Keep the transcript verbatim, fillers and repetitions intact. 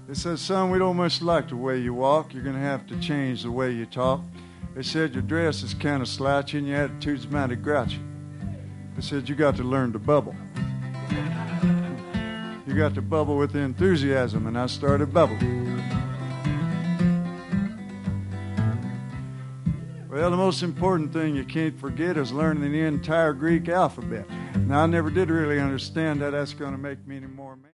They said, son, we don't much like the way you walk. You're going to have to change the way you talk. They said, your dress is kind of slouchy and your attitude's mighty grouchy. They said, you got to learn to bubble. You got to bubble with enthusiasm, and I started bubbling. Well, the most important thing you can't forget is learning the entire Greek alphabet. Now, I never did really understand that. That's going to make me any more man.